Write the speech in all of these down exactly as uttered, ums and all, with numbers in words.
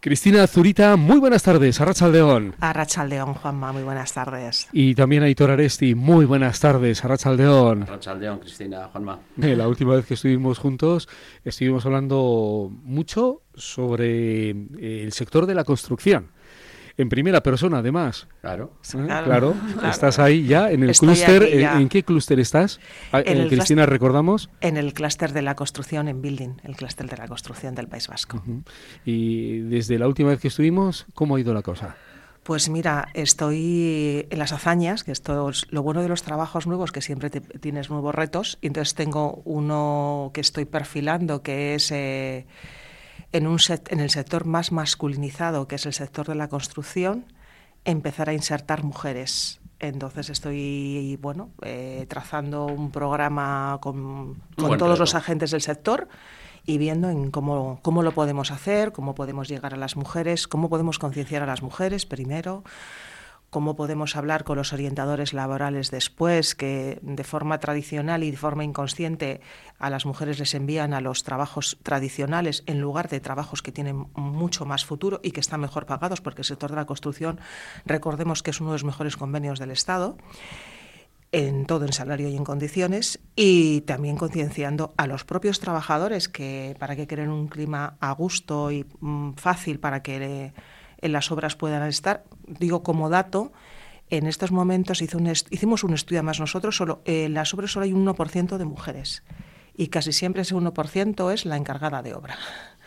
Cristina Zurita, muy buenas tardes, Arratsaldeon. Arratsaldeon, Juanma, muy buenas tardes. Y también Aitor Aresti, muy buenas tardes, Arratsaldeon. Arratsaldeon, Cristina, Juanma. Eh, la última vez que estuvimos juntos, estuvimos hablando mucho sobre eh, el sector de la construcción. En primera persona, además. Claro. ¿Eh? Claro, claro. Claro. Estás ahí ya en el clúster. ¿En, ¿En qué clúster estás? En eh, Cristina, recordamos. En el clúster de la construcción en Building, el clúster de la construcción del País Vasco. Uh-huh. Y desde la última vez que estuvimos, ¿cómo ha ido la cosa? Pues mira, estoy en las hazañas, que esto es lo bueno de los trabajos nuevos, que siempre te, tienes nuevos retos. Y entonces tengo uno que estoy perfilando, que es... Eh, En, un set, en el sector más masculinizado, que es el sector de la construcción, empezar a insertar mujeres. Entonces estoy bueno eh, trazando un programa con, con todos los agentes del sector y viendo en cómo, cómo lo podemos hacer, cómo podemos llegar a las mujeres, cómo podemos concienciar a las mujeres primero, cómo podemos hablar con los orientadores laborales después, que de forma tradicional y de forma inconsciente a las mujeres les envían a los trabajos tradicionales en lugar de trabajos que tienen mucho más futuro y que están mejor pagados, porque el sector de la construcción, recordemos que es uno de los mejores convenios del Estado, en todo, en salario y en condiciones, y también concienciando a los propios trabajadores que para que creen un clima a gusto y mm, fácil para que... Le, en las obras puedan estar. Digo como dato, en estos momentos hizo un est- hicimos un estudio más nosotros, solo eh, en las obras solo hay un uno por ciento de mujeres y casi siempre ese uno por ciento es la encargada de obra.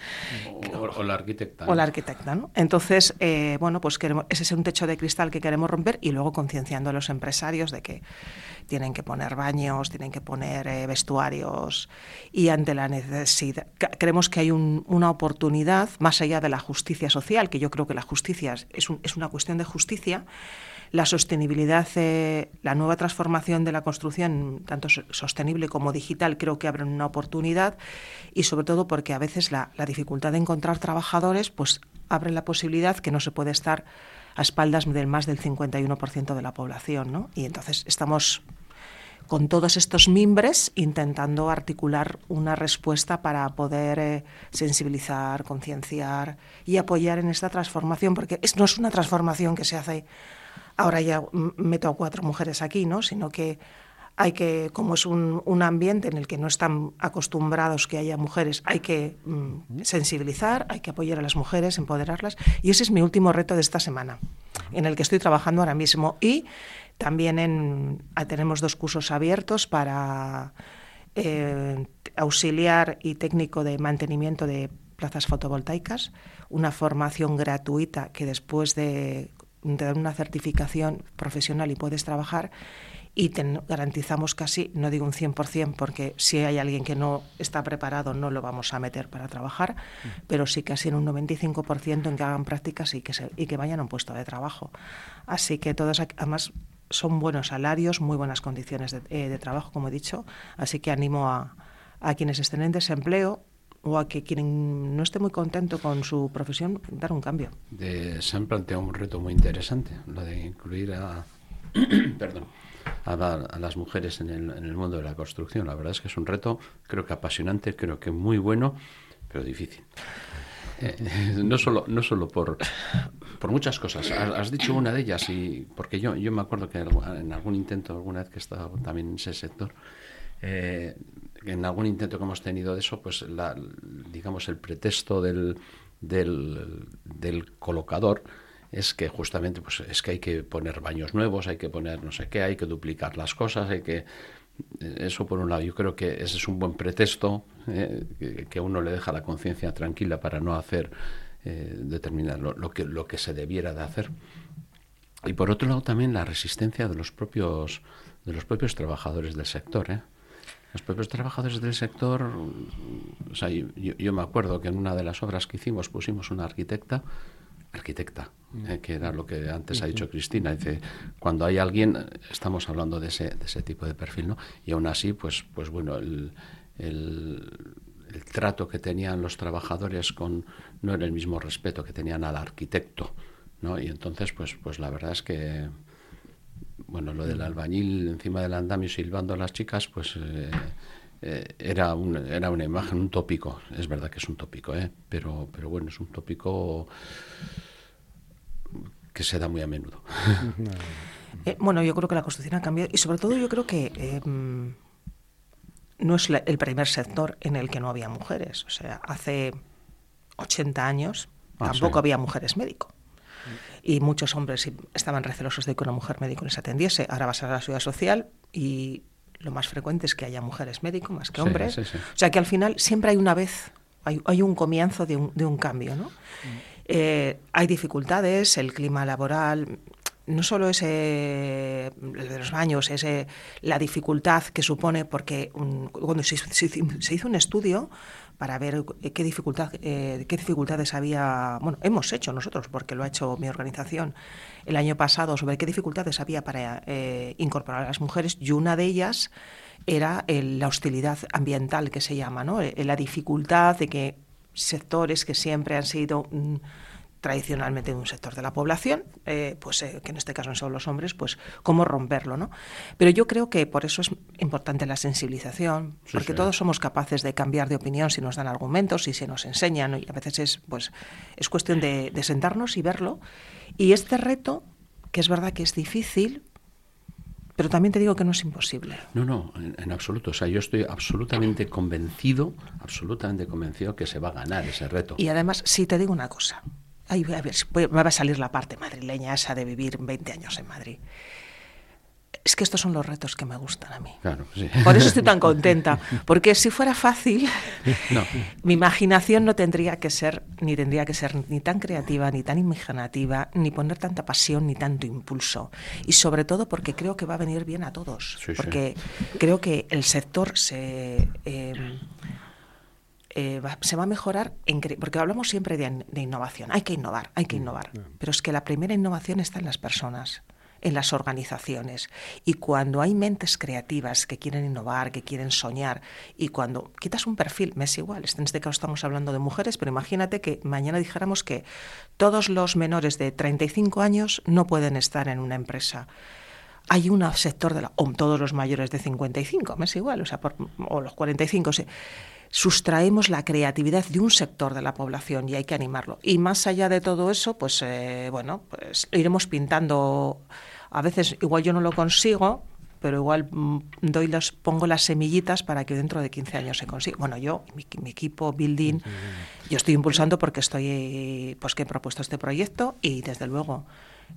O, o la arquitecta. ¿no? O la arquitecta, ¿no? Entonces, eh, bueno, pues queremos, ese es un techo de cristal que queremos romper y luego concienciando a los empresarios de que tienen que poner baños, tienen que poner eh, vestuarios y ante la necesidad. Creemos que hay un, una oportunidad, más allá de la justicia social, que yo creo que la justicia es, un, es una cuestión de justicia. La sostenibilidad, eh, la nueva transformación de la construcción, tanto sostenible como digital, creo que abren una oportunidad y sobre todo porque a veces la, la dificultad de encontrar trabajadores pues abre la posibilidad que no se puede estar a espaldas del más del cincuenta y uno por ciento de la población, ¿no? Y entonces estamos con todos estos mimbres intentando articular una respuesta para poder eh, sensibilizar, concienciar y apoyar en esta transformación, porque es, no es una transformación que se hace... Ahora ya meto a cuatro mujeres aquí, ¿no? Sino que hay que, como es un, un ambiente en el que no están acostumbrados que haya mujeres, hay que mm, sensibilizar, hay que apoyar a las mujeres, empoderarlas. Y ese es mi último reto de esta semana, en el que estoy trabajando ahora mismo. Y también en, tenemos dos cursos abiertos para eh, auxiliar y técnico de mantenimiento de plazas fotovoltaicas, una formación gratuita que después de... te dan una certificación profesional y puedes trabajar y te garantizamos casi, no digo un cien por ciento porque si hay alguien que no está preparado no lo vamos a meter para trabajar, uh-huh. pero sí casi en un noventa y cinco por ciento en que hagan prácticas y que, se, y que vayan a un puesto de trabajo. Así que todas, además son buenos salarios, muy buenas condiciones de, eh, de trabajo, como he dicho, así que animo a, a quienes estén en desempleo o a que quien no esté muy contento con su profesión, dar un cambio. De, se han planteado un reto muy interesante, lo de incluir a, perdón, a, la, a las mujeres en el, en el mundo de la construcción. La verdad es que es un reto, creo que apasionante, creo que muy bueno, pero difícil. Eh, no solo no solo por por muchas cosas. Has, has dicho una de ellas, y porque yo, yo me acuerdo que en algún intento, alguna vez que he estado también en ese sector, eh, en algún intento que hemos tenido de eso, pues la, digamos el pretexto del, del, del colocador es que justamente pues es que hay que poner baños nuevos, hay que poner no sé qué, hay que duplicar las cosas, hay que... Eso por un lado, yo creo que ese es un buen pretexto, eh, que, que uno le deja la conciencia tranquila para no hacer eh, determinar lo, lo, que, lo que se debiera de hacer. Y por otro lado también la resistencia de los propios, de los propios trabajadores del sector, ¿eh? Los propios trabajadores del sector, o sea, yo, yo me acuerdo que en una de las obras que hicimos pusimos una arquitecta, arquitecta, eh, que era lo que antes ha dicho Cristina, dice, cuando hay alguien, estamos hablando de ese, de ese tipo de perfil, ¿no? Y aún así, pues, pues bueno, el, el, el trato que tenían los trabajadores con no era el mismo respeto que tenían al arquitecto, ¿no? Y entonces, pues, pues la verdad es que bueno, lo del albañil encima del andamio silbando a las chicas, pues eh, eh, era, un, era una imagen, un tópico. Es verdad que es un tópico, ¿eh? pero, pero bueno, es un tópico que se da muy a menudo. Eh, bueno, yo creo que la construcción ha cambiado y sobre todo yo creo que eh, no es la, el primer sector en el que no había mujeres. O sea, hace ochenta años ah, tampoco sí. había mujeres médico. Y muchos hombres estaban recelosos de que una mujer médico les atendiese. Ahora vas a la seguridad social y lo más frecuente es que haya mujeres médico más que hombres. Sí, sí, sí. O sea que al final siempre hay una vez, hay, hay un comienzo de un, de un cambio, ¿no? Mm. Eh, hay dificultades, el clima laboral, no solo es eh, el de los baños, es eh, la dificultad que supone, porque um, cuando se, se, se hizo un estudio para ver qué dificultad, eh, qué dificultades había, bueno, hemos hecho nosotros, porque lo ha hecho mi organización el año pasado, sobre qué dificultades había para eh, incorporar a las mujeres, y una de ellas era el, la hostilidad ambiental, que se llama, ¿no? La dificultad de que sectores que siempre han sido mm, tradicionalmente un sector de la población, eh, pues eh, que en este caso no son los hombres, pues cómo romperlo, ¿no? Pero yo creo que por eso es importante la sensibilización, sí, porque sí. todos somos capaces de cambiar de opinión si nos dan argumentos y si nos enseñan, ¿no? Y a veces es, pues, es cuestión de, de sentarnos y verlo. Y este reto, que es verdad que es difícil, pero también te digo que no es imposible. No, no, en, en absoluto. O sea, yo estoy absolutamente convencido, absolutamente convencido que se va a ganar ese reto. Y además, sí, te digo una cosa. Ay, a ver, me va a salir la parte madrileña esa de vivir veinte años en Madrid. Es que estos son los retos que me gustan a mí. Claro, sí. Por eso estoy tan contenta. Porque si fuera fácil, no. mi imaginación no tendría que ser, ni tendría que ser ni tan creativa, ni tan imaginativa, ni poner tanta pasión, ni tanto impulso. Y sobre todo porque creo que va a venir bien a todos. Sí, porque sí. creo que el sector se... Eh, Eh, va, se va a mejorar, en cre- porque hablamos siempre de, de innovación, hay que innovar, hay que innovar, pero es que la primera innovación está en las personas, en las organizaciones, y cuando hay mentes creativas que quieren innovar, que quieren soñar, y cuando quitas un perfil, me es igual, en este caso estamos hablando de mujeres, pero imagínate que mañana dijéramos que todos los menores de treinta y cinco años no pueden estar en una empresa. Hay un sector de la, o todos los mayores de cincuenta y cinco, me es igual, o sea, por, o los cuarenta y cinco, o sea, sustraemos la creatividad de un sector de la población y hay que animarlo. Y más allá de todo eso, pues eh, bueno, pues iremos pintando. A veces igual yo no lo consigo, pero igual mm, doy los, pongo las semillitas para que dentro de quince años se consiga. Bueno, yo, mi, mi equipo Building, yo estoy impulsando porque estoy, pues que he propuesto este proyecto y desde luego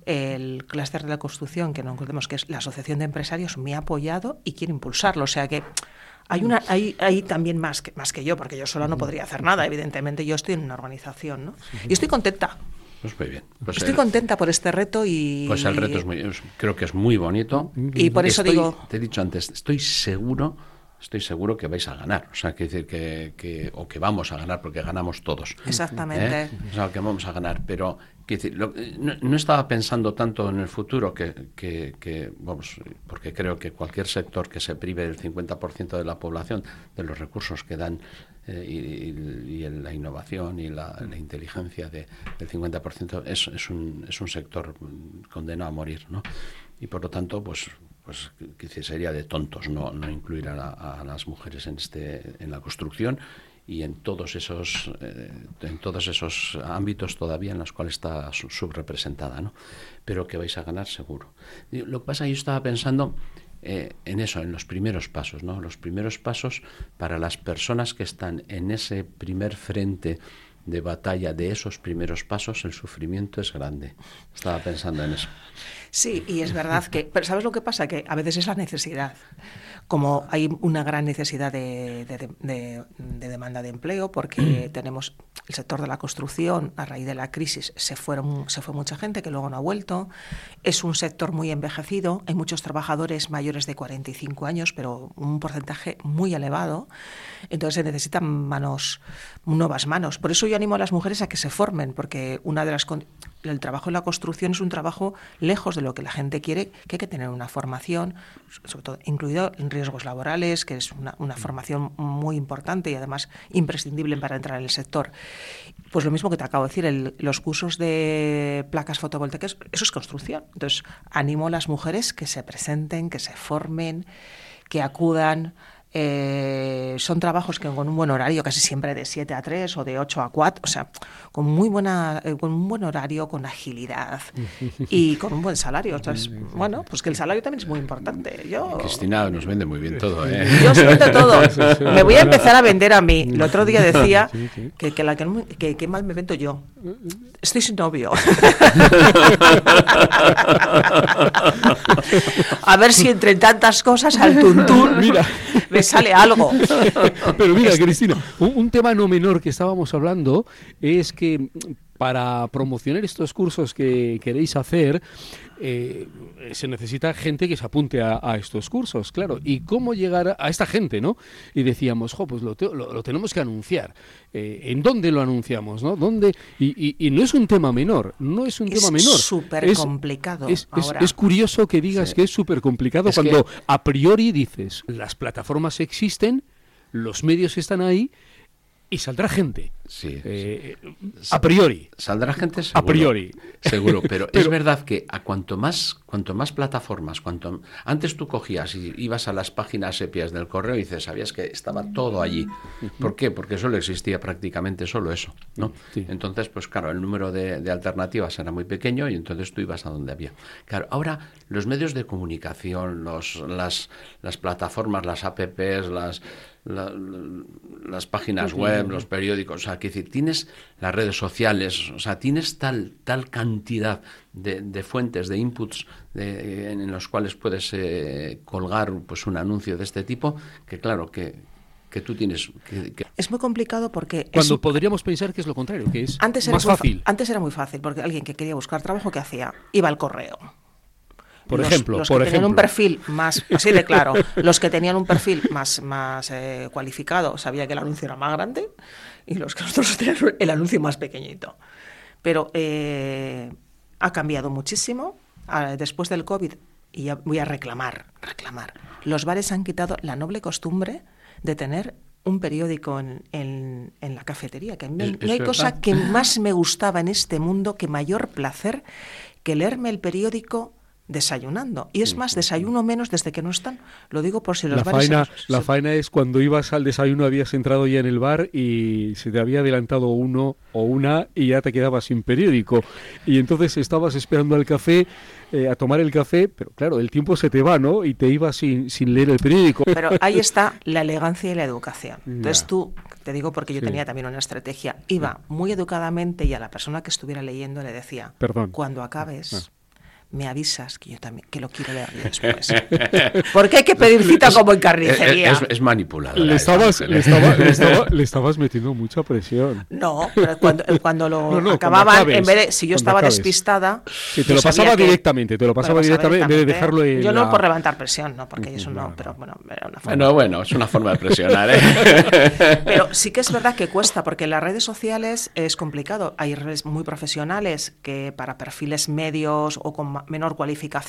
el clúster de la construcción, que no recordemos que es la Asociación de Empresarios, me ha apoyado y quiere impulsarlo. O sea que hay una hay, hay también más que, más que yo, porque yo sola no podría hacer nada, evidentemente yo estoy en una organización, ¿no? Y estoy contenta. Pues muy bien. Pues estoy el, contenta por este reto y... Pues el reto es muy, es, creo que es muy bonito. Y por eso estoy, digo... Te he dicho antes, estoy seguro... Estoy seguro que vais a ganar, o sea, que decir que, que o que vamos a ganar porque ganamos todos. Exactamente. ¿Eh? O sea, que vamos a ganar, pero que decir, lo, no, no estaba pensando tanto en el futuro que, que, que, vamos, porque creo que cualquier sector que se prive del cincuenta por ciento de la población de los recursos que dan eh, y, y, y la innovación y la, la inteligencia de, del cincuenta por ciento es, es, un, es un sector condenado a morir, ¿no? Y por lo tanto, pues pues que sería de tontos no, no incluir a, la, a las mujeres en este en la construcción y en todos esos eh, en todos esos ámbitos todavía en los cuales está subrepresentada, ¿no? Pero que vais a ganar seguro. Lo que pasa, yo estaba pensando eh, en eso, en los primeros pasos, ¿no? Los primeros pasos para las personas que están en ese primer frente de batalla de esos primeros pasos, el sufrimiento es grande. Estaba pensando en eso. Sí, y es verdad que... Pero ¿sabes lo que pasa? Que a veces es la necesidad. Como hay una gran necesidad de, de, de, de demanda de empleo, porque tenemos el sector de la construcción, a raíz de la crisis, se, fueron, se fue mucha gente que luego no ha vuelto. Es un sector muy envejecido. Hay muchos trabajadores mayores de cuarenta y cinco años, pero un porcentaje muy elevado. Entonces se necesitan manos, nuevas manos. Por eso yo animo a las mujeres a que se formen, porque una de las... el trabajo en la construcción es un trabajo lejos de lo que la gente quiere, que hay que tener una formación, sobre todo incluido en riesgos laborales, que es una, una formación muy importante y además imprescindible para entrar en el sector. Pues lo mismo que te acabo de decir, el, los cursos de placas fotovoltaicas, eso es construcción. Entonces, animo a las mujeres que se presenten, que se formen, que acudan. Eh, son trabajos que con un buen horario, casi siempre de siete a tres o de ocho a cuatro, o sea, con muy buena, eh, con un buen horario, con agilidad y con un buen salario. Entonces, bueno, pues que el salario también es muy importante. Yo, Cristina nos vende muy bien todo, ¿eh? Yo os vendo todo. Me voy a empezar a vender a mí. El otro día decía que, que, la, que, que, que mal me vendo yo. Estoy sin novio. A ver si entre tantas cosas al tuntún mira. me sale algo. Pero mira, Cristina, un, un tema no menor que estábamos hablando es que para promocionar estos cursos que queréis hacer, eh, se necesita gente que se apunte a, a estos cursos, claro. ¿Y cómo llegar a esta gente, no? Y decíamos, jo, pues lo, te, lo, lo tenemos que anunciar. Eh, ¿En dónde lo anunciamos, no? ¿Dónde? Y, y, y no es un tema menor, no es un es tema menor. Es súper complicado. Es, es, es curioso que digas sí. que es súper complicado cuando que... a priori dices, las plataformas existen, los medios están ahí, y saldrá gente. Sí, eh, sí. A priori. Saldrá gente seguro. A priori. Seguro, pero, pero es verdad que a cuanto más, cuanto más plataformas, cuanto antes tú cogías y ibas a las páginas sepias del correo y dices, sabías que estaba todo allí. ¿Por qué? Porque solo existía prácticamente solo eso, ¿no? Sí. Entonces, pues claro, el número de, de alternativas era muy pequeño y entonces tú ibas a donde había. Claro, ahora los medios de comunicación, los, las, las plataformas, las apps, las La, las páginas web, los periódicos, o sea, que decir, tienes las redes sociales, o sea, tienes tal tal cantidad de, de fuentes, de inputs de, en los cuales puedes eh, colgar pues un anuncio de este tipo, que claro, que, que tú tienes... Que, que... Es muy complicado porque... Cuando es... podríamos pensar que es lo contrario, que es antes era más fácil. Antes era muy fácil, porque alguien que quería buscar trabajo, ¿qué hacía? Iba al correo. Por los, ejemplo, los por que tenían ejemplo. un perfil más, así de claro, los que tenían un perfil más, más eh, cualificado, sabía que el anuncio era más grande, y los que nosotros teníamos el anuncio más pequeñito. Pero eh, ha cambiado muchísimo. Ahora, después del COVID, y ya voy a reclamar, reclamar, los bares han quitado la noble costumbre de tener un periódico en, en, en la cafetería, que a mí no hay cosa que más me gustaba en este mundo, que mayor placer que leerme el periódico desayunando. Y es más, desayuno menos desde que no están. Lo digo por si los la bares... Faena, se... La faena es cuando ibas al desayuno, habías entrado ya en el bar y se te había adelantado uno o una y ya te quedabas sin periódico. Y entonces estabas esperando al café, eh, a tomar el café, pero claro, el tiempo se te va, ¿no? Y te ibas sin, sin leer el periódico. Pero ahí está la elegancia y la educación. Entonces tú, te digo porque yo sí. tenía también una estrategia, iba muy educadamente y a la persona que estuviera leyendo le decía, Perdón. cuando acabes... Ah. me avisas que yo también que lo quiero leer después. Porque hay que pedir cita como en carnicería. Es, es, es manipuladora. Le estabas, le, estaba, le, estaba, le estabas metiendo mucha presión. No, pero cuando, cuando lo no, no, acababan, acabes, en vez de, si yo estaba acabes. despistada... Sí, te lo pasaba que, directamente, te lo pasaba, pasaba directamente, directamente en vez de dejarlo en Yo la... no por levantar presión, no, porque eso no, pero bueno, era una forma. Bueno, bueno, es una forma de presionar, ¿eh? Pero sí que es verdad que cuesta, porque en las redes sociales es complicado. Hay redes muy profesionales que para perfiles medios o con menor cualificación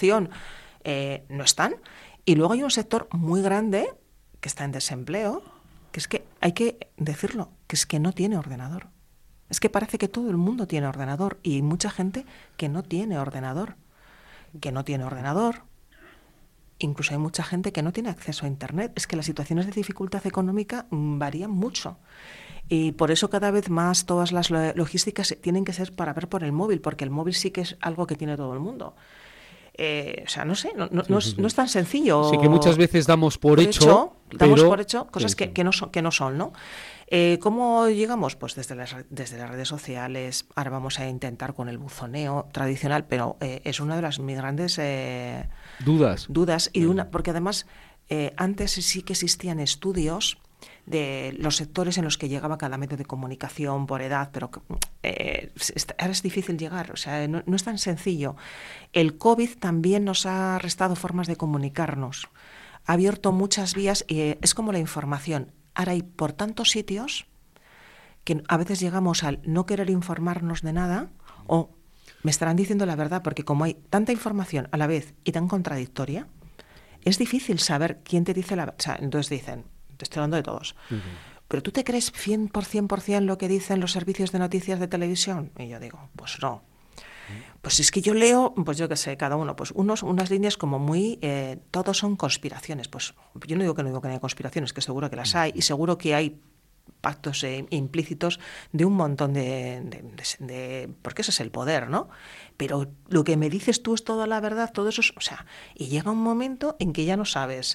Eh, no están, y luego hay un sector muy grande que está en desempleo, que es que hay que decirlo, que es que no tiene ordenador. Es que parece que todo el mundo tiene ordenador y hay mucha gente que no tiene ordenador, que no tiene ordenador, incluso hay mucha gente que no tiene acceso a internet. Es que las situaciones de dificultad económica varían mucho. Y por eso cada vez más todas las logísticas tienen que ser para ver por el móvil, porque el móvil sí que es algo que tiene todo el mundo. Eh, o sea, no sé, no, no, no, es, no es tan sencillo. Sí, que muchas veces damos por, por hecho, hecho damos pero... por hecho cosas que, que, no son, que no son, ¿no? Eh, ¿Cómo llegamos? Pues desde las, desde las redes sociales. Ahora vamos a intentar con el buzoneo tradicional, pero eh, es una de las mis grandes eh, dudas. Dudas y una, porque además eh, antes sí que existían estudios de los sectores en los que llegaba cada medio de comunicación por edad, pero eh, ahora es difícil llegar, o sea, no, no es tan sencillo. El COVID también nos ha restado formas de comunicarnos, ha abierto muchas vías y eh, es como la información. Ahora hay por tantos sitios que a veces llegamos al no querer informarnos de nada o me estarán diciendo la verdad, porque como hay tanta información a la vez y tan contradictoria, es difícil saber quién te dice la verdad. O sea, entonces dicen... te estoy hablando de todos. Uh-huh. ¿Pero tú te crees cien por ciento lo que dicen los servicios de noticias de televisión? Y yo digo, pues no. Pues es que yo leo, pues yo qué sé, cada uno, pues unos, unas líneas como muy, eh, todos son conspiraciones. Pues yo no digo que no digo que no haya conspiraciones, que seguro que las hay, y seguro que hay pactos eh, implícitos de un montón de, de, de, de... porque ese es el poder, ¿no? Pero lo que me dices tú es toda la verdad, todo eso es... O sea, y llega un momento en que ya no sabes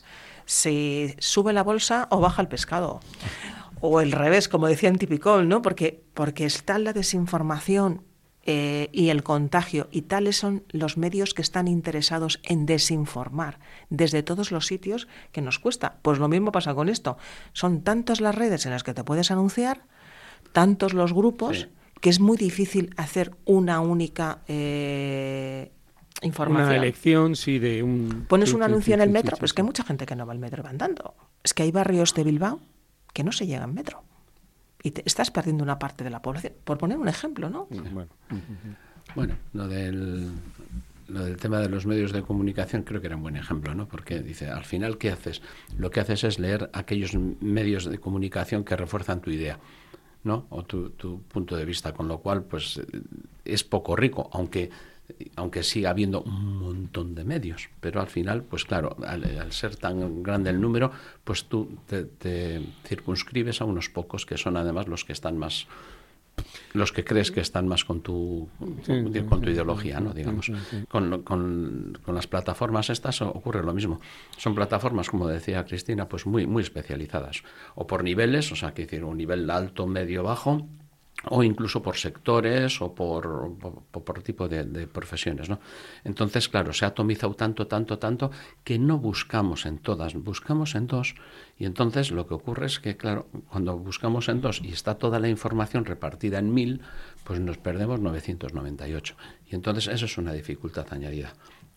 si sube la bolsa o baja el pescado. O el revés, como decía en Tipicol, ¿no? Porque, porque está la desinformación eh, y el contagio, y tales son los medios que están interesados en desinformar desde todos los sitios, que nos cuesta. Pues lo mismo pasa con esto. Son tantas las redes en las que te puedes anunciar, tantos los grupos, sí, que es muy difícil hacer una única eh, información. Una elección, sí, de un... Pones sí, un sí, anuncio sí, en el sí, metro, sí, pues sí. que hay mucha gente que no va al metro y va andando. Es que hay barrios de Bilbao que no se llega en metro. Y te estás perdiendo una parte de la población. Por poner un ejemplo, ¿no? Bueno, bueno lo del... Lo del tema de los medios de comunicación creo que era un buen ejemplo, ¿no? Porque dice, al final, ¿qué haces? Lo que haces es leer aquellos medios de comunicación que refuerzan tu idea, ¿no? O tu, tu punto de vista, con lo cual, pues, es poco rico, aunque aunque siga habiendo un montón de medios, pero al final, pues claro, al, al ser tan grande el número, pues tú te, te circunscribes a unos pocos que son además los que están más... los que crees que están más con tu sí, con tu ideología, ¿no? Digamos. Sí, sí. Con, con, con las plataformas estas ocurre lo mismo. Son plataformas, como decía Cristina, pues muy, muy especializadas. O por niveles, o sea, que decir, un nivel alto, medio, bajo, o incluso por sectores o por, por, por tipo de, de profesiones, ¿no? Entonces, claro, se ha atomizado tanto, tanto, tanto, que no buscamos en todas, buscamos en dos. Y entonces lo que ocurre es que, claro, cuando buscamos en dos y está toda la información repartida en mil, pues nos perdemos novecientos noventa y ocho. Y entonces eso es una dificultad añadida.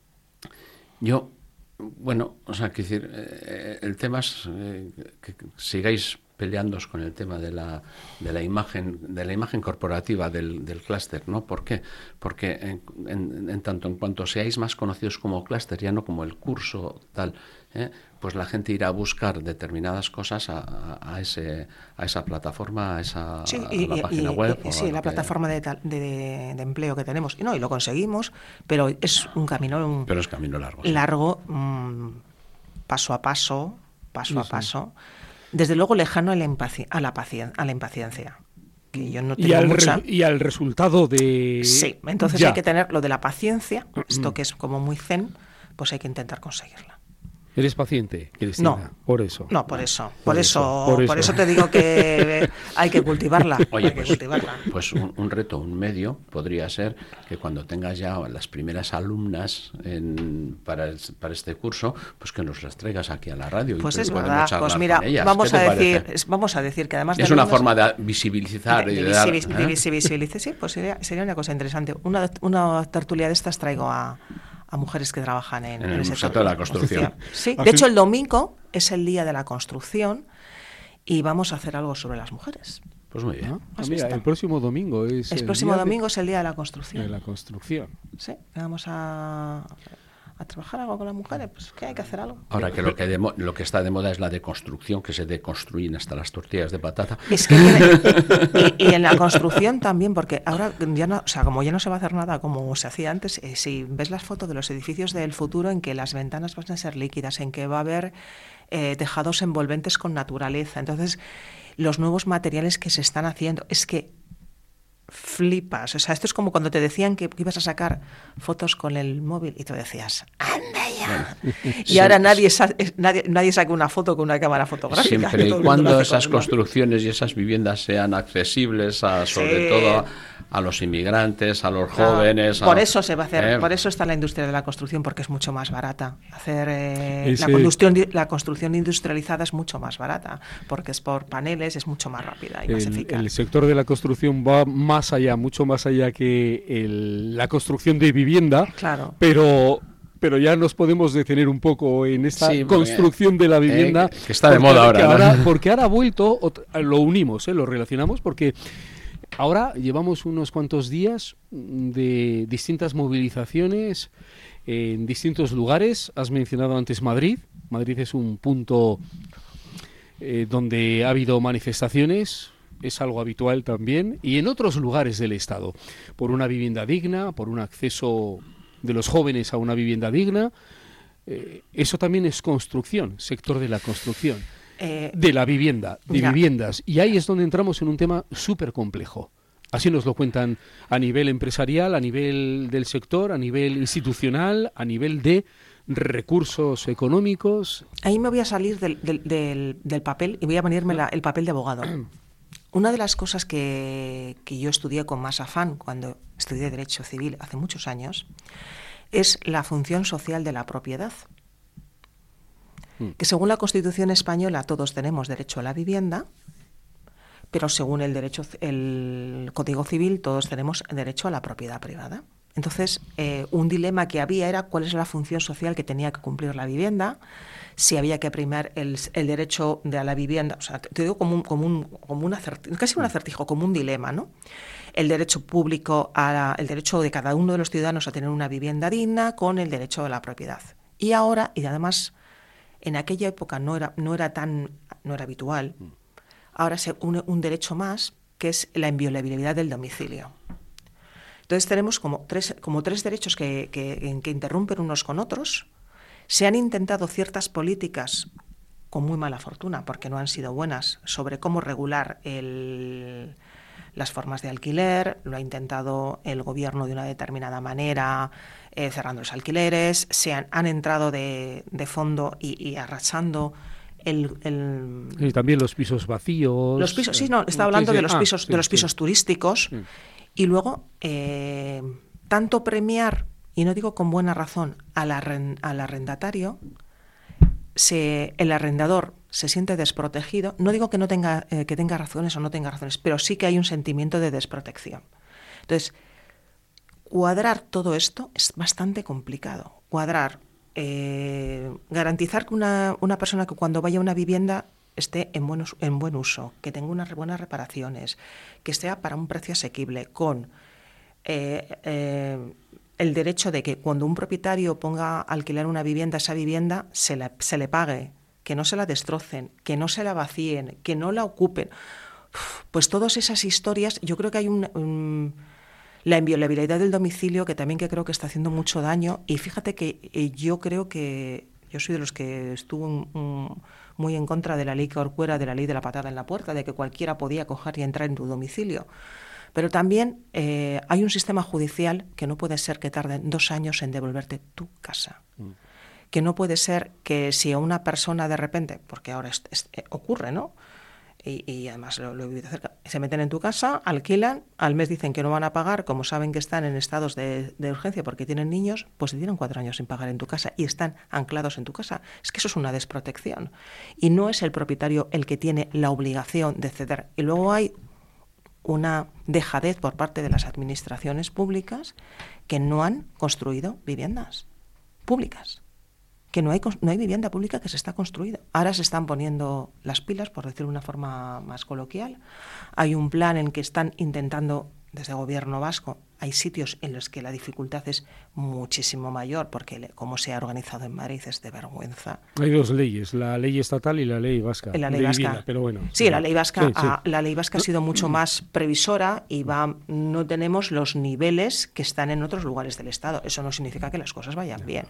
Yo, bueno, o sea, quiero decir, eh, el tema es eh, que sigáis peleándoos con el tema de la de la imagen de la imagen corporativa del, del clúster, ¿no? ¿Por qué? Porque en, en, en tanto en cuanto seáis más conocidos como clúster, ya no como el curso tal, ¿eh? Pues la gente irá a buscar determinadas cosas a, a, a ese a esa plataforma, a esa sí, a y, la y, página y, web. Y, sí, la que... plataforma de, de, de empleo que tenemos. Y no, y lo conseguimos, pero es un camino un, pero es camino largo. Largo, sí. mmm, paso a paso, paso sí, a paso. Sí. Desde luego lejano a la, impaci- a la, pacien- a la impaciencia. Que yo no tengo y, al mucha... re- y al resultado de... Sí, entonces ya. Hay que tener lo de la paciencia, esto que es como muy zen, pues hay que intentar conseguirla. ¿Eres paciente, Cristina? No. Por eso. No, por eso. Por, por, eso, eso, por eso. Por eso te digo que hay que cultivarla. Oye, hay que pues, cultivarla. pues un, un reto, un medio, podría ser que cuando tengas ya las primeras alumnas en, para, el, para este curso, pues que nos las traigas aquí a la radio. Pues y es podemos verdad. charlar Pues mira, con ellas. vamos a decir, es, vamos a decir que además es de una alumnos, forma de visibilizar de, y de, de dar, visibiliz- ¿eh? de visibilizar, sí, pues sería, sería una cosa interesante. Una, una tertulia de estas traigo a a mujeres que trabajan en, en en el sector de la construcción. Sí, de hecho el domingo es el día de la construcción y vamos a hacer algo sobre las mujeres. Pues muy bien. Ah, mira, el próximo domingo es el, el próximo domingo de, es el día de la construcción. De la construcción. Sí, vamos a, a trabajar algo con las mujeres, pues que hay que hacer algo. Ahora que lo que, de, lo que está de moda es la deconstrucción, que se deconstruyen hasta las tortillas de patata. Es que tiene, y, y en la construcción también, porque ahora ya no, o sea, como ya no se va a hacer nada como se hacía antes, eh, si ves las fotos de los edificios del futuro en que las ventanas van a ser líquidas, en que va a haber eh, tejados envolventes con naturaleza, entonces los nuevos materiales que se están haciendo, es que flipas, o sea, esto es como cuando te decían que ibas a sacar fotos con el móvil y tú decías, ¡anda ya! Bueno, y sí, ahora nadie, sa- nadie nadie saca una foto con una cámara fotográfica. Siempre y cuando esas construcciones y esas viviendas sean accesibles a, sobre sí. todo, a, a los inmigrantes, a los jóvenes. Ah, por a, eso se va a hacer, eh, por eso está la industria de la construcción, porque es mucho más barata. Hacer eh, ese... la construcción, la construcción industrializada es mucho más barata, porque es por paneles, es mucho más rápida y el, más eficaz. El sector de la construcción va más allá, mucho más allá que el, la construcción de vivienda, claro. pero pero ya nos podemos detener un poco en esta sí, construcción porque, de la vivienda. Eh, que está de moda ahora, ¿no? ahora. Porque ahora ha vuelto, lo unimos, ¿eh? Lo relacionamos, porque ahora llevamos unos cuantos días de distintas movilizaciones en distintos lugares. Has mencionado antes Madrid. Madrid es un punto eh, donde ha habido manifestaciones es algo habitual también, y en otros lugares del Estado, por una vivienda digna, por un acceso de los jóvenes a una vivienda digna. Eh, eso también es construcción, sector de la construcción, eh, de la vivienda, de ya. viviendas. Y ahí es donde entramos en un tema súper complejo. Así nos lo cuentan a nivel empresarial, a nivel del sector, a nivel institucional, a nivel de recursos económicos. Ahí me voy a salir del, del, del, del papel y voy a ponerme la, el papel de abogado. Una de las cosas que, que yo estudié con más afán cuando estudié Derecho Civil hace muchos años es la función social de la propiedad. Mm. Que según la Constitución española todos tenemos derecho a la vivienda, pero según el derecho, el Código Civil todos tenemos derecho a la propiedad privada. Entonces, eh, un dilema que había era cuál es la función social que tenía que cumplir la vivienda, si había que primar el, el derecho de a la vivienda, o sea, te digo como un, como un, como un acertijo, casi un acertijo, como un dilema, ¿no? El derecho público, a la, el derecho de cada uno de los ciudadanos a tener una vivienda digna con el derecho a la propiedad. Y ahora, y además, en aquella época no era, no era tan, no era habitual, ahora se une un derecho más, que es la inviolabilidad del domicilio. Entonces tenemos como tres, como tres derechos que, que, que interrumpen unos con otros. Se han intentado ciertas políticas con muy mala fortuna, porque no han sido buenas, sobre cómo regular el, las formas de alquiler. Lo ha intentado el gobierno de una determinada manera, eh, cerrando los alquileres. Se han, han entrado de, de fondo y, y arrasando el, el... Y también los pisos vacíos. Los pisos, sí, no, estaba hablando sí, sí. de los Ah, pisos, sí, de los sí. pisos turísticos. Sí. Y luego, eh, tanto premiar, y no digo con buena razón, al, arrend, al arrendatario, se, el arrendador se siente desprotegido. No digo que no tenga, eh, que tenga razones o no tenga razones, pero sí que hay un sentimiento de desprotección. Entonces, cuadrar todo esto es bastante complicado. Cuadrar, eh, garantizar que una, una persona que cuando vaya a una vivienda esté en buen, en buen uso, que tenga unas buenas reparaciones, que sea para un precio asequible, con eh, eh, el derecho de que cuando un propietario ponga a alquilar una vivienda, esa vivienda se, la, se le pague, que no se la destrocen, que no se la vacíen, que no la ocupen. Uf, pues todas esas historias, yo creo que hay un, un, la inviolabilidad del domicilio, que también que creo que está haciendo mucho daño, y fíjate que eh, yo creo que yo soy de los que estuvo un, un, muy en contra de la ley Corcuera, de la ley de la patada en la puerta, de que cualquiera podía coger y entrar en tu domicilio. Pero también eh, hay un sistema judicial que no puede ser que tarden dos años en devolverte tu casa. Mm. Que no puede ser que si a una persona de repente, porque ahora es, es, eh, ocurre, ¿no? Y, y además lo, lo he vivido cerca, se meten en tu casa, alquilan, al mes dicen que no van a pagar, como saben que están en estados de, de urgencia porque tienen niños, pues se tienen cuatro años sin pagar en tu casa y están anclados en tu casa. Es que eso es una desprotección. Y no es el propietario el que tiene la obligación de ceder. Y luego hay una dejadez por parte de las administraciones públicas que no han construido viviendas públicas. Que no hay, no hay vivienda pública que se está construida. Ahora se están poniendo las pilas, por decirlo de una forma más coloquial. Hay un plan en que están intentando, desde el gobierno vasco, hay sitios en los que la dificultad es muchísimo mayor, porque como se ha organizado en Madrid es de vergüenza. Hay dos leyes, la ley estatal y la ley vasca. La ley de vasca. Vivienda, pero bueno. Sí, sí, la ley vasca, sí, sí. Ha, la ley vasca ha sido mucho más previsora y va, no tenemos los niveles que están en otros lugares del Estado. Eso no significa que las cosas vayan bien.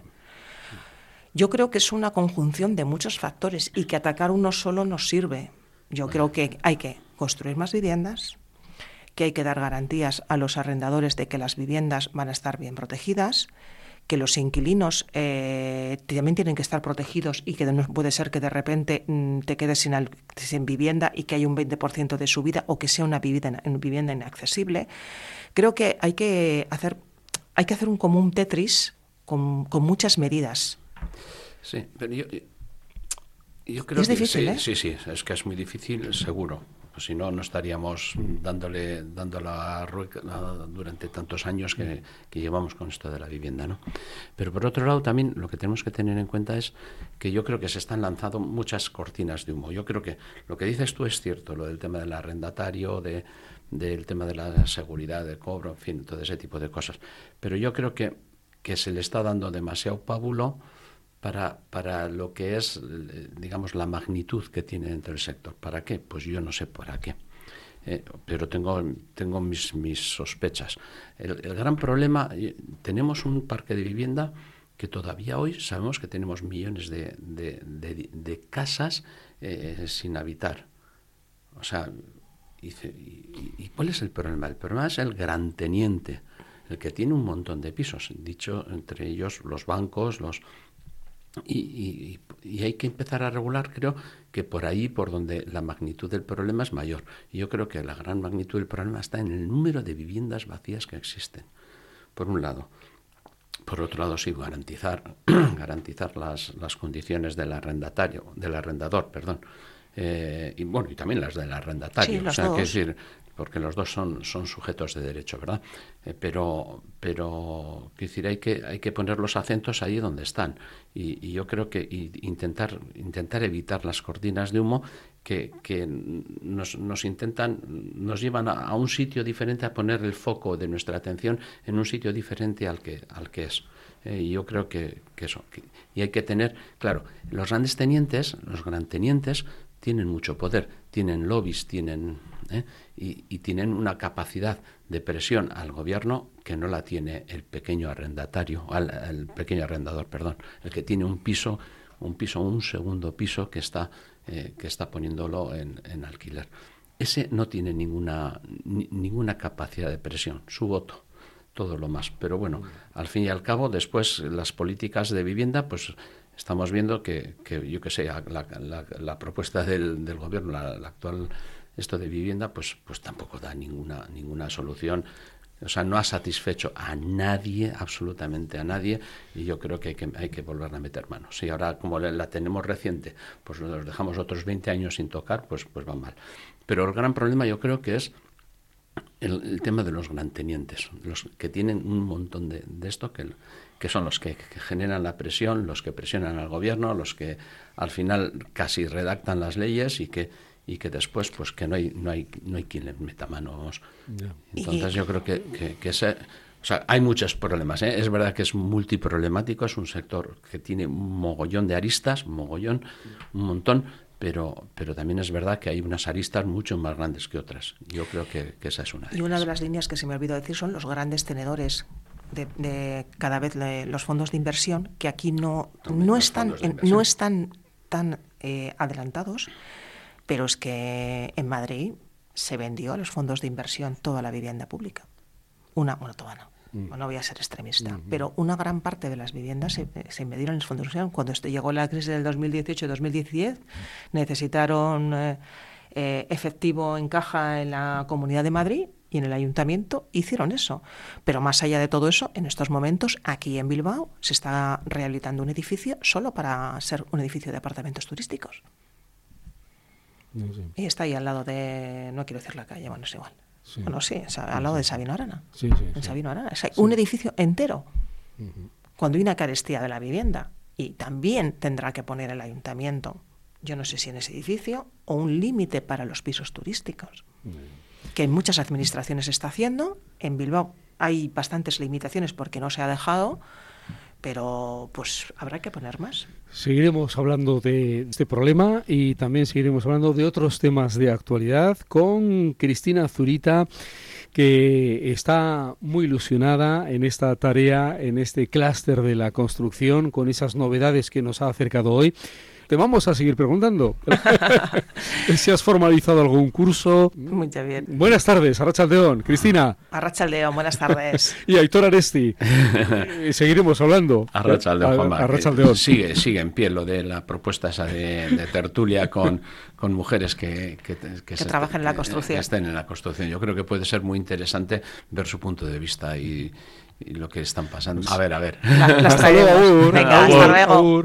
Yo creo que es una conjunción de muchos factores y que atacar uno solo no sirve. Yo creo que hay que construir más viviendas, que hay que dar garantías a los arrendadores de que las viviendas van a estar bien protegidas, que los inquilinos eh, también tienen que estar protegidos y que no puede ser que de repente mm, te quedes sin, al, sin vivienda y que haya un veinte por ciento de subida o que sea una vivienda, una vivienda inaccesible. Creo que hay que hacer, hay que hacer un común Tetris con, con muchas medidas. Sí, pero yo, yo creo es que difícil, sí, ¿eh? sí, sí, es que es muy difícil, seguro. Pues si no, no estaríamos dándole, dando la rueca durante tantos años que, que llevamos con esto de la vivienda, ¿no? Pero por otro lado, también lo que tenemos que tener en cuenta es que yo creo que se están lanzando muchas cortinas de humo. Yo creo que lo que dices tú es cierto, lo del tema del arrendatario, de, del tema de la seguridad de cobro, en fin, todo ese tipo de cosas. Pero yo creo que, que se le está dando demasiado pábulo Para, para lo que es, digamos, la magnitud que tiene dentro del sector. ¿Para qué? Pues yo no sé para qué. eh, pero tengo, tengo mis, mis sospechas. El, el gran problema, eh, tenemos un parque de vivienda que todavía hoy sabemos que tenemos millones de, de, de, de casas eh, sin habitar. O sea, y, y, ¿y cuál es el problema? El problema es el gran teniente, el que tiene un montón de pisos, dicho entre ellos los bancos, los y, y, y hay que empezar a regular, creo que por ahí, por donde la magnitud del problema es mayor. Y yo creo que la gran magnitud del problema está en el número de viviendas vacías que existen, por un lado. Por otro lado, sí, garantizar, garantizar las, las condiciones del arrendatario, del arrendador, perdón. Eh, y bueno, y también las del arrendatario. Sí, los o sea, dos. que decir, porque los dos son, son sujetos de derecho, ¿verdad? Eh, pero, pero, quiero decir, hay que, hay que poner los acentos ahí donde están. Y, y yo creo que y intentar, intentar evitar las cortinas de humo que, que nos, nos intentan, nos llevan a, a un sitio diferente, a poner el foco de nuestra atención en un sitio diferente al que, al que es. Eh, y yo creo que, que eso. Que, y hay que tener, claro, los grandes tenientes, los gran tenientes, tienen mucho poder, tienen lobbies, tienen ¿eh? y, y tienen una capacidad de presión al gobierno que no la tiene el pequeño arrendatario, al, el pequeño arrendador, perdón, el que tiene un piso, un piso, un segundo piso que está eh, que está poniéndolo en, en alquiler. Ese no tiene ninguna ni, ninguna capacidad de presión, su voto, todo lo más. Pero bueno, al fin y al cabo, después las políticas de vivienda, pues estamos viendo que, que yo que sé, la, la, la propuesta del, del gobierno, la, la actual esto de vivienda, pues, pues tampoco da ninguna, ninguna solución. O sea, no ha satisfecho a nadie, absolutamente a nadie, y yo creo que hay que, hay que volver a meter manos. Y ahora, como la tenemos reciente, pues nos dejamos otros veinte años sin tocar, pues, pues va mal. Pero el gran problema yo creo que es el, el tema de los grantenientes, los que tienen un montón de, de esto, que, que son los que, que generan la presión, los que presionan al gobierno, los que al final casi redactan las leyes y que y que después pues que no hay no hay no hay quien le meta manos. Yeah. Entonces yo creo que, que, que ese, o sea, hay muchos problemas, ¿eh? Es verdad que es multiproblemático, es un sector que tiene un mogollón de aristas, mogollón, un montón, pero pero también es verdad que hay unas aristas mucho más grandes que otras. Yo creo que, que esa es una de ellas. Y una de las líneas que se me olvidó decir son los grandes tenedores de, de cada vez le, los fondos de inversión, que aquí no no están en, no están tan eh, adelantados. Pero es que en Madrid se vendió a los fondos de inversión toda la vivienda pública. Una, bueno, toda no, mm. no voy a ser extremista, mm-hmm. pero una gran parte de las viviendas se, se vendieron en los fondos de inversión. Cuando este, llegó la crisis del dos mil dieciocho dos mil diez, necesitaron eh, eh, efectivo en caja en la Comunidad de Madrid y en el Ayuntamiento hicieron eso. Pero más allá de todo eso, en estos momentos, aquí en Bilbao, se está rehabilitando un edificio solo para ser un edificio de apartamentos turísticos. Sí. Y está ahí al lado de, no quiero decir la calle, bueno, es igual. Sí. Bueno, sí, o sea, al lado sí. de Sabino Arana. Sí, sí, en sí. Sabino Arana. O sea, sí. Un edificio entero. Uh-huh. Cuando hay una carestía de la vivienda, y también tendrá que poner el ayuntamiento, yo no sé si en ese edificio, o un límite para los pisos turísticos, uh-huh. que en muchas administraciones se está haciendo. En Bilbao hay bastantes limitaciones porque no se ha dejado, pero pues habrá que poner más. Seguiremos hablando de este problema y también seguiremos hablando de otros temas de actualidad con Cristina Zurita, que está muy ilusionada en esta tarea, en este clúster de la construcción, con esas novedades que nos ha acercado hoy. Te vamos a seguir preguntando. ¿Si has formalizado algún curso? Muy bien. Buenas tardes, Arratsaldeon. Cristina. Arratsaldeon, buenas tardes. Y Aitor Aresti. Seguiremos hablando. Arratsaldeon, Juanma. Arratsaldeon. Sigue, sigue en pie lo de la propuesta esa de, de tertulia con, con mujeres que, que, que, que se, trabajen en la construcción. Que estén en la construcción. Yo creo que puede ser muy interesante ver su punto de vista y, y lo que están pasando. A ver, a ver. La, las traemos. Venga, hasta luego.